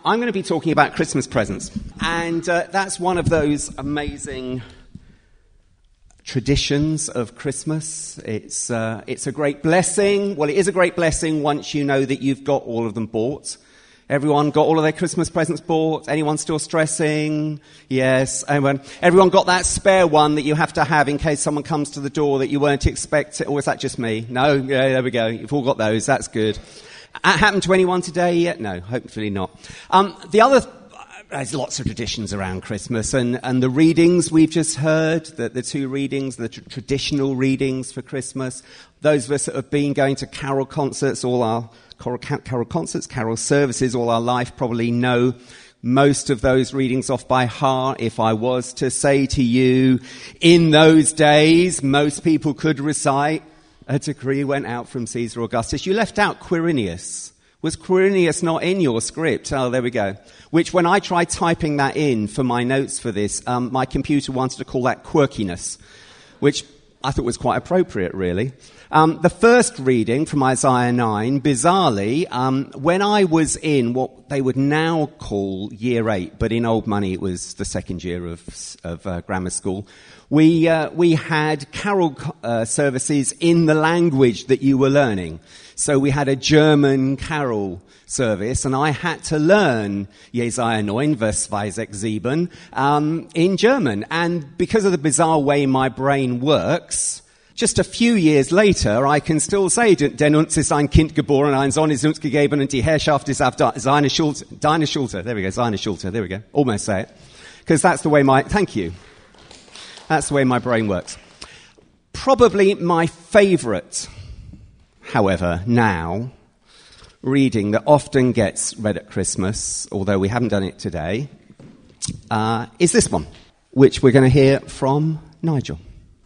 I'm going to be talking about Christmas presents. And that's one of those amazing traditions of Christmas. It's a great blessing. Well, it is a great blessing once you know that you've got all of them bought. Everyone got all of their Christmas presents bought? Anyone still stressing? Yes. Everyone got that spare one that you have to have in case someone comes to the door that you weren't expecting? Or is that just me? No? Yeah, there we go. You've all got those. That's good. That happened to anyone today yet? No, hopefully not. There's lots of traditions around Christmas, and the readings we've just heard, the two readings, the traditional readings for Christmas, those of us that have been going to carol concerts, carol services all our life probably know most of those readings off by heart. If I was to say to you, in those days, most people could recite, a decree went out from Caesar Augustus. You left out Quirinius. Was Quirinius not in your script? Oh, there we go. Which, when I tried typing that in for my notes for this, my computer wanted to call that quirkiness, which I thought was quite appropriate, really. The first reading from Isaiah 9, bizarrely, when I was in what they would now call Year 8, but in old money it was the second year of grammar school, we had carol services in the language that you were learning. So we had a German carol service, and I had to learn Jesaja 9, Vers 2, 6, 7, in German. And because of the bizarre way my brain works, just a few years later, I can still say, denn uns ist ein Kind geboren, ein Sohn ist uns gegeben, und die Herrschaft ist auf seine Schulter. There we go, seine Schulter. There we go. Almost say it. Because that's the way thank you. That's the way my brain works. Probably my favourite, however, now, reading that often gets read at Christmas, although we haven't done it today, is this one, which we're going to hear from Nigel.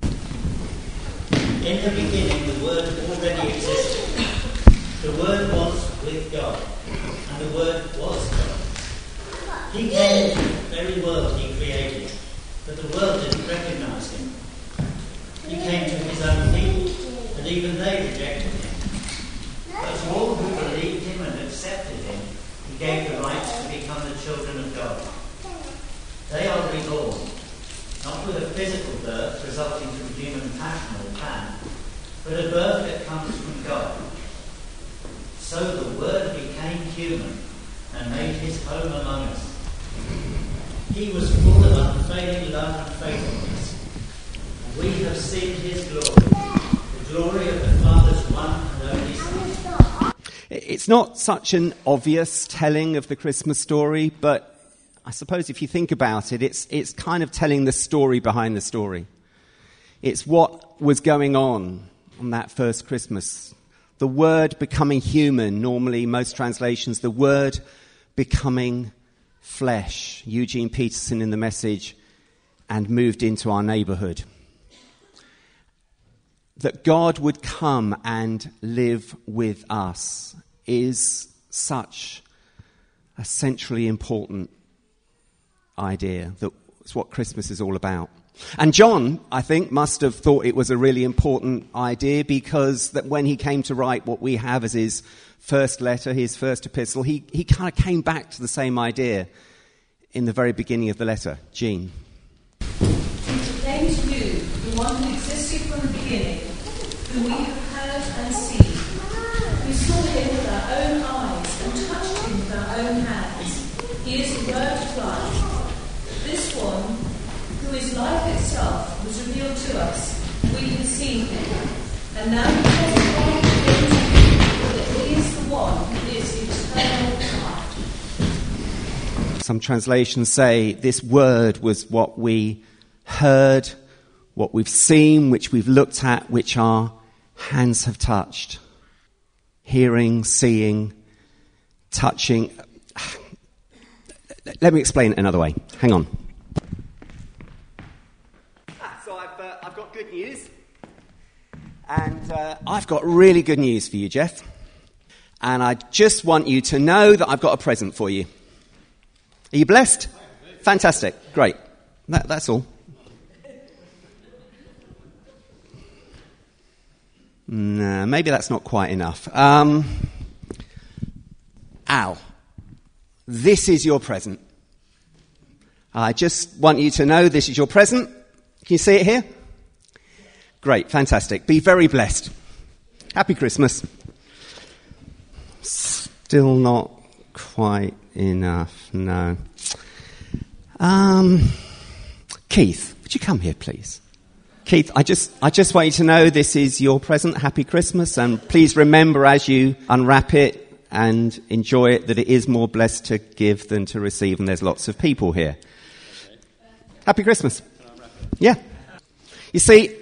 In the beginning, the Word already existed. The Word was with God, and the Word was God. He came into the very world he created, but the world didn't recognize him. He came to his own people, and even they rejected him. But to all who believed him and accepted him, he gave the right to become the children of God. They are reborn, not with a physical birth resulting from human passion or plan, but a birth that comes from God. So the Word became human and made his home among us. He was full of unfailing love and faithfulness. We have seen his glory, the glory of the Father's one and only Son. It's not such an obvious telling of the Christmas story, but I suppose if you think about it, it's kind of telling the story behind the story. It's what was going on that first Christmas. The Word becoming human, normally most translations, the Word becoming flesh. Eugene Peterson in The Message, and moved into our neighbourhood. That God would come and live with us is such a centrally important idea. That's what Christmas is all about. And John, I think, must have thought it was a really important idea, because that when he came to write what we have as his first letter, his first epistle, he kind of came back to the same idea in the very beginning of the letter. Jean. We came to you, the one who existed from the beginning, whom we have heard and seen. We saw him with our own eyes and touched him with our own hands. He is the Word of life. This one, who is life itself, was revealed to us. We have seen him. And now we testify that he is the one who is eternal life. Some translations say this word was what we heard, what we've seen, which we've looked at, which our hands have touched. Hearing, seeing, touching. Let me explain it another way. Hang on. So I've got good news. And I've got really good news for you, Jeff. And I just want you to know that I've got a present for you. Are you blessed? Fantastic. Great. That's all. No, maybe that's not quite enough. Al, this is your present. I just want you to know this is your present. Can you see it here? Great, fantastic. Be very blessed. Happy Christmas. Still not quite enough, no. Keith, would you come here, please? Keith, I just want you to know this is your present. Happy Christmas, and please remember as you unwrap it and enjoy it that it is more blessed to give than to receive, and there's lots of people here. Happy Christmas. Yeah. You see,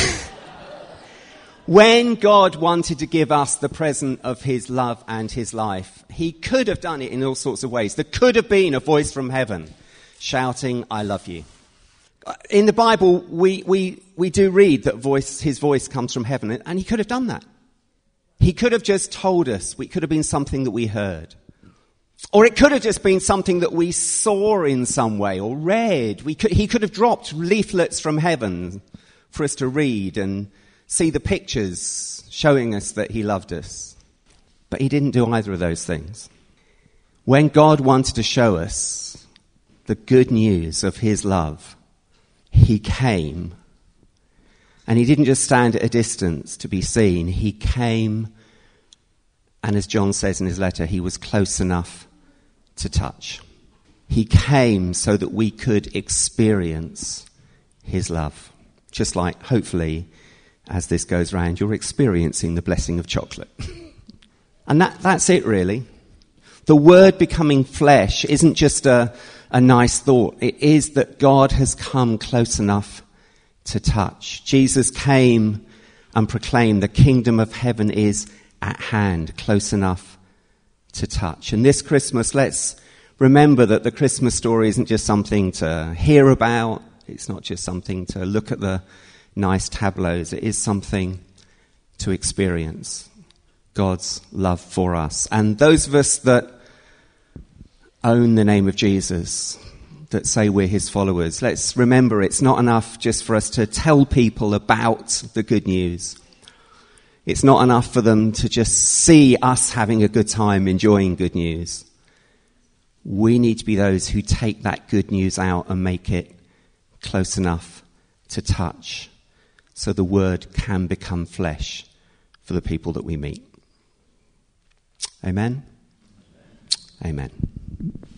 when God wanted to give us the present of his love and his life, he could have done it in all sorts of ways. There could have been a voice from heaven shouting, I love you. In the Bible, we do read that his voice comes from heaven, and he could have done that. He could have just told us. It could have been something that we heard. Or it could have just been something that we saw in some way or read. He could have dropped leaflets from heaven for us to read and see the pictures showing us that he loved us. But he didn't do either of those things. When God wanted to show us the good news of his love, he came. And he didn't just stand at a distance to be seen. He came, and as John says in his letter, he was close enough to touch. He came so that we could experience his love. Just like, hopefully, as this goes round, you're experiencing the blessing of chocolate. And that's it, really. The word becoming flesh isn't just a nice thought. It is that God has come close enough to touch. Jesus came and proclaimed the kingdom of heaven is at hand, close enough to touch. And this Christmas, let's remember that the Christmas story isn't just something to hear about. It's not just something to look at the nice tableaus. It is something to experience God's love for us. And those of us that own the name of Jesus, that say we're his followers, let's remember it's not enough just for us to tell people about the good news. It's not enough for them to just see us having a good time enjoying good news. We need to be those who take that good news out and make it close enough to touch so the word can become flesh for the people that we meet. Amen? Amen.